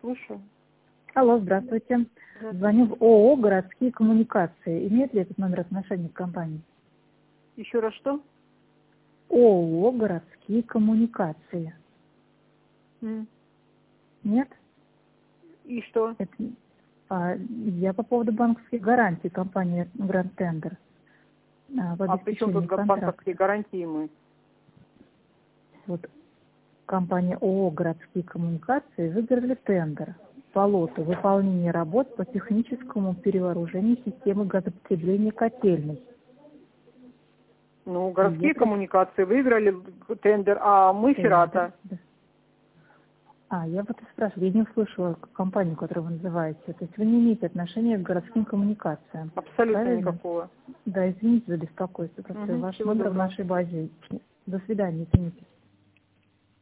слушаю. Алло, здравствуйте. Звоню в ООО «Городские коммуникации». Имеет ли этот номер отношения к компании? Еще раз что? ООО «Городские коммуникации». Нет? И что? Я по поводу банковских гарантий компании «Гранд Тендер». А при чем тут банковские гарантии мы? Вот компания ООО «Городские коммуникации» выиграли тендер по лоту выполнения работ по техническому перевооружению системы газопотребления котельной. Ну, городские коммуникации выиграли тендер, а мы Ферата. Да. Я вот и спрашиваю, я не услышала компанию, которую вы называете. То есть вы не имеете отношения к городским коммуникациям. Абсолютно Правильно? никакого. Да, извините за беспокойство. Просто ваш Всего номер в доброго. нашей базе. До свидания, извините.